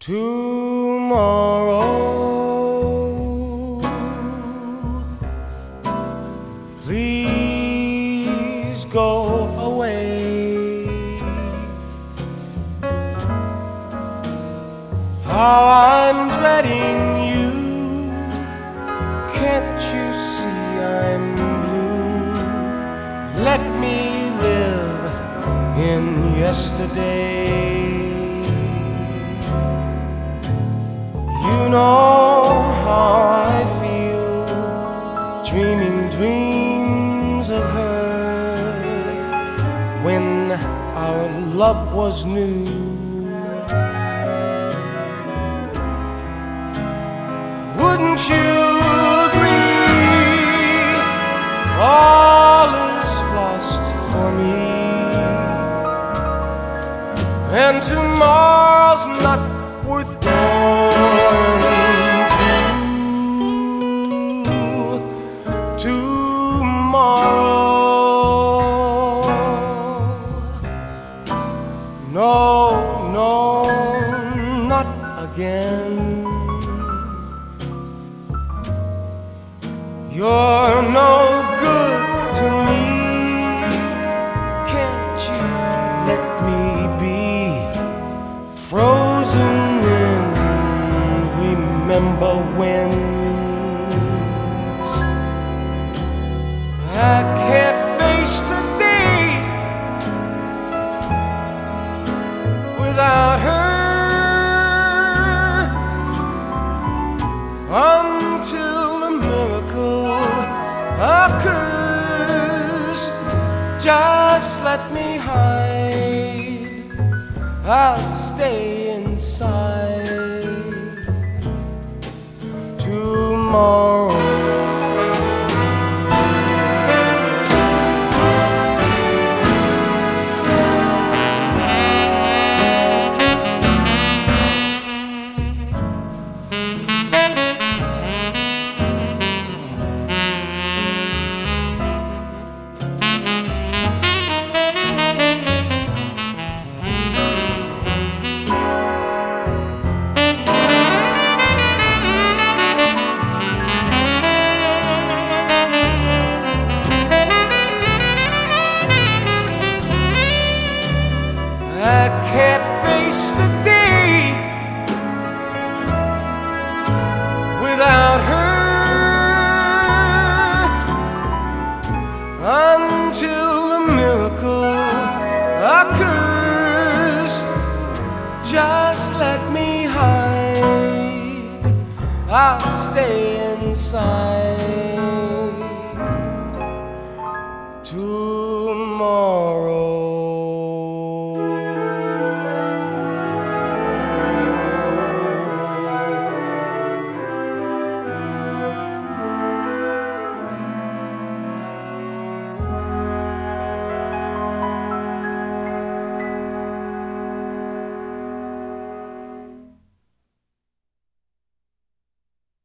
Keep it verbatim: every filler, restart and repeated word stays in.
Tomorrow, please go away. How I'm dreading you. Can't you see I'm blue? Let me live in yesterday. You know how I feel, dreaming dreams of her when our love was new. Wouldn't you agree? All is lost for me, and tomorrow's not worth going through. Tomorrow, no, no, not again. You're no good to me. Can't you let me be frozen in remember when's? I can't face the day without her. Until the miracle occurs, just let me hide. I'll stay inside. Tomorrow, I can't face the day without her. Until the miracle occurs, just let me hide. I'll stay inside. To